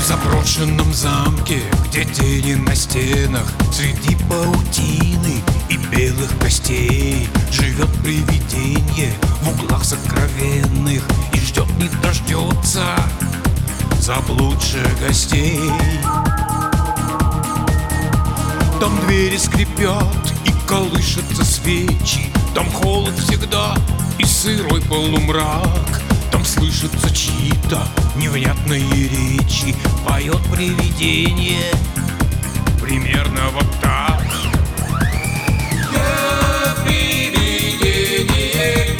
В заброшенном замке, где тени на стенах, среди паутины и белых костей живет привидение в углах сокровенных и ждет, не дождется заблудших гостей. Там двери скрипят и колышутся свечи, там холод всегда и сырой полумрак. Там слышатся чьи-то невнятные речи, поет привидение примерно вот так. Я привидение,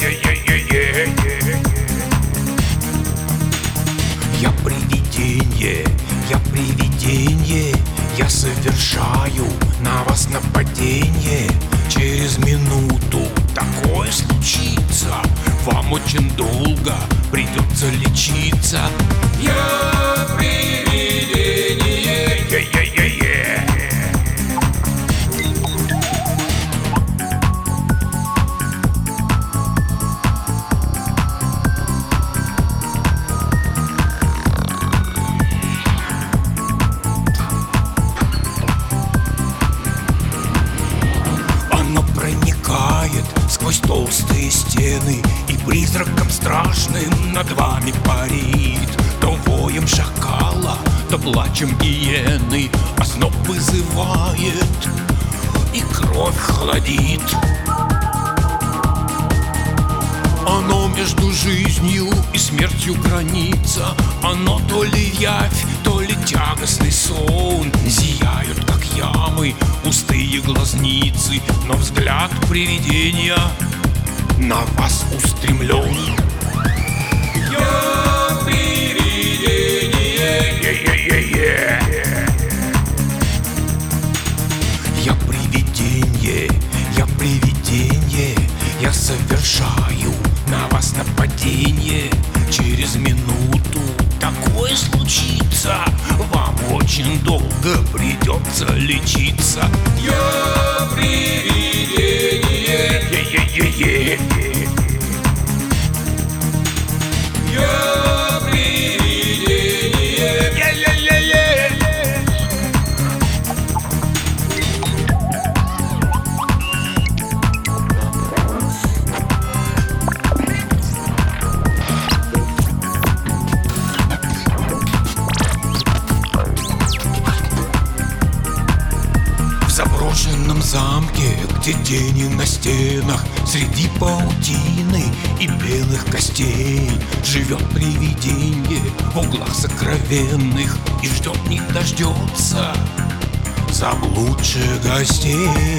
я привидение, я привидение, я совершаю на вас нападение. Через минуту такое случится, вам очень долго придется лечиться. Я привидение, Оно проникает сквозь толстые стены и призраком страшным над вами парит. То воем шакала, то плачем гиены, озноб вызывает и кровь холодит. Оно между жизнью и смертью граница, оно то ли явь, то ли тягостный сон. Зияют, как ямы, пустые глазницы, но взгляд привидения на вас устремлен. Я привидение, я привидение, я привидение, я совершаю на вас нападение. Через минуту такое случится, вам очень долго придется лечиться. Я привидение, я привидение, В заброшенном замке, где тени на стенах, среди паутины и белых костей живет привидение в углах сокровенных и ждет, не дождется заблудших гостей.